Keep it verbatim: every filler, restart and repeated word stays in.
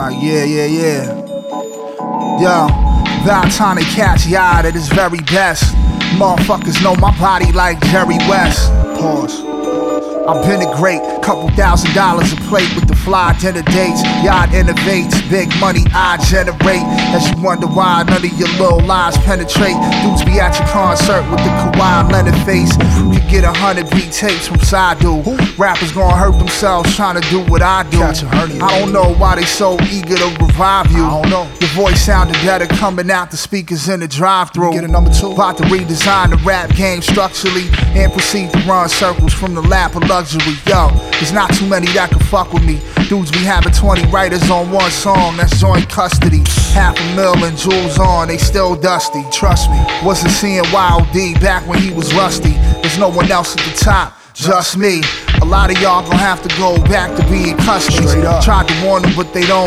Like, yeah, yeah, yeah. Yo, Valtonic catch yard at his very best. Motherfuckers know my body like Jerry West. Pause. I've been a great, couple thousand dollars a plate with the fly dinner dates. Y'all innovates, big money I generate. As you wonder why none of your little lies penetrate. Dudes be at your concert with the Kawhi Leonard face. You could get a hundred beat tapes from Sadu. Rappers gonna hurt themselves trying to do what I do. I don't know why they so eager to revive you. I don't know. Your voice sounded better coming out the speakers in the drive-thru. Get a number two. About to redesign the rap game structurally and proceed to run circles from the lap of luxury. Yo, there's not too many that can fuck with me. Dudes be having twenty writers on one song, that's joint custody. Half a mil and jewels on, they still dusty. Trust me, wasn't seeing Wild D back when he was rusty. There's no one else at the top, just me. A lot of y'all gon' have to go back to being custody. Tried to warn them, but they don't